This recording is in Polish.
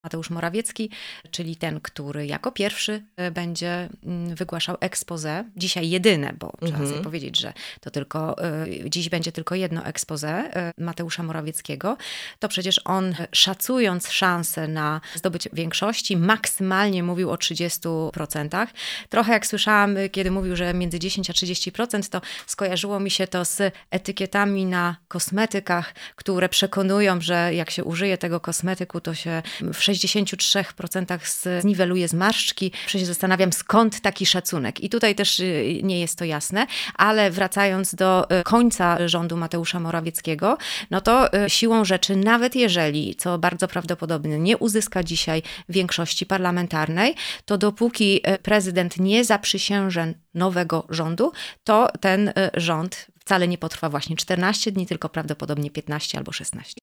Mateusz Morawiecki, czyli ten, który jako pierwszy będzie wygłaszał exposé. Dzisiaj jedyne, bo trzeba sobie powiedzieć, że to tylko dziś będzie tylko jedno exposé Mateusza Morawieckiego. To przecież on, szacując szanse na zdobycie większości, maksymalnie mówił o 30%. Trochę jak słyszałam, kiedy mówił, że między 10 a 30%, to skojarzyło mi się to z etykietami na kosmetykach, które przekonują, że jak się użyje tego kosmetyku, to się w 63% zniweluje zmarszczki. Się zastanawiam, skąd taki szacunek. I tutaj też nie jest to jasne, ale wracając do końca rządu Mateusza Morawieckiego, no to siłą rzeczy, nawet jeżeli, co bardzo prawdopodobne, nie uzyska dzisiaj większości parlamentarnej, to dopóki prezydent nie zaprzysięże nowego rządu, to ten rząd wcale nie potrwa właśnie 14 dni, tylko prawdopodobnie 15 albo 16.